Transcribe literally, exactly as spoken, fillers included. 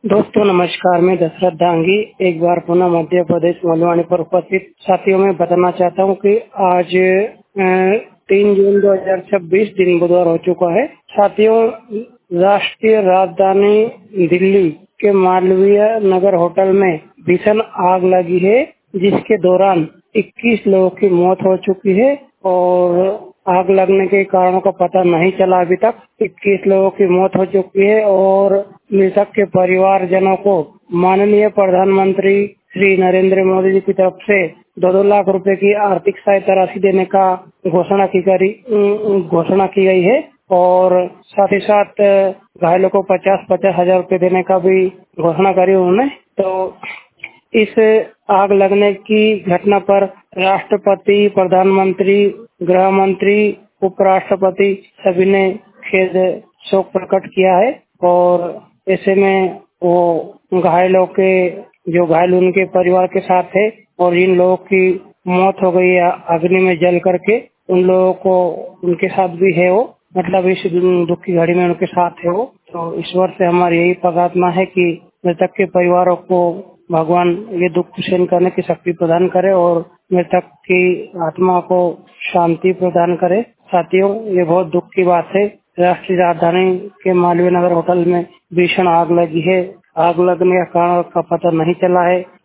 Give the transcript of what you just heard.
दोस्तों नमस्कार, मैं दशरथ डांगी एक बार पुनः मध्य प्रदेश मधुबनी पर उपस्थित साथियों में बताना चाहता हूं कि आज तीन जून दो हज़ार छब्बीस दिन बुधवार हो चुका है। साथियों, राष्ट्रीय राजधानी दिल्ली के मालवीय नगर होटल में भीषण आग लगी है, जिसके दौरान इक्कीस लोगों की मौत हो चुकी है और आग लगने के कारणों का पता नहीं चला अभी तक। इक्कीस लोगों की मौत हो चुकी है और मृतक के परिवारजनों को माननीय प्रधानमंत्री श्री नरेंद्र मोदी जी की तरफ से दो दो लाख रुपए की आर्थिक सहायता राशि देने का घोषणा की गई घोषणा की गई है और साथ ही साथ घायलों को पचास पचास हजार रुपए देने का भी घोषणा करी उन्होंने। तो इस आग लगने की घटना पर राष्ट्रपति, प्रधानमंत्री, गृह मंत्री, उपराष्ट्रपति सभी ने खेद शोक प्रकट किया है और ऐसे में वो घायलों के जो घायल उनके परिवार के साथ है और जिन लोगों की मौत हो गई है अग्नि में जल करके, उन लोगों को उनके साथ भी है वो, मतलब इस दुख की घड़ी में उनके साथ है वो। तो ईश्वर से हमारी यही प्रार्थना है कि मृतक के परिवारों को भगवान ये दुख सहन करने की शक्ति प्रदान करे और मृतक की आत्मा को शांति प्रदान करे। साथियों, ये बहुत दुख की बात है। राष्ट्रीय राजधानी के मालवीय नगर होटल में भीषण आग लगी है। आग लगने का कारण का पता नहीं चला है।